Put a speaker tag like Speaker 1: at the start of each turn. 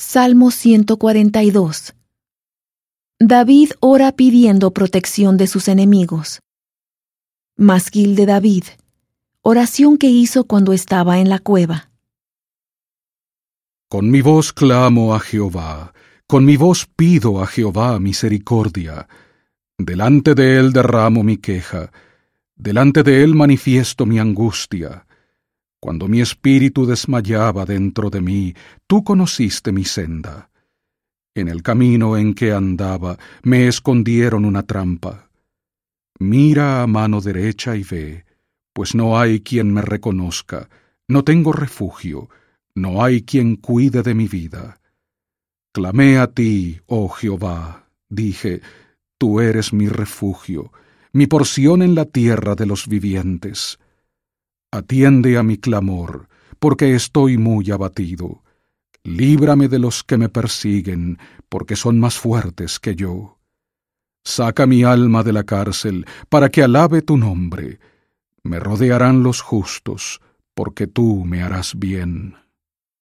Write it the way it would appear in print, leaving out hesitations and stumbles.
Speaker 1: Salmo 142. David ora pidiendo protección de sus enemigos. Masquil de David. Oración que hizo cuando estaba en la cueva.
Speaker 2: Con mi voz clamo a Jehová, con mi voz pido a Jehová misericordia. Delante de él derramo mi queja, delante de él manifiesto mi angustia. Cuando mi espíritu desmayaba dentro de mí, tú conociste mi senda. En el camino en que andaba, me escondieron una trampa. Mira a mano derecha y ve, pues no hay quien me reconozca, no tengo refugio, no hay quien cuide de mi vida. Clamé a ti, oh Jehová, dije, tú eres mi refugio, mi porción en la tierra de los vivientes. Atiende a mi clamor, porque estoy muy abatido. Líbrame de los que me persiguen, porque son más fuertes que yo. Saca mi alma de la cárcel, para que alabe tu nombre. Me rodearán los justos, porque tú me harás bien.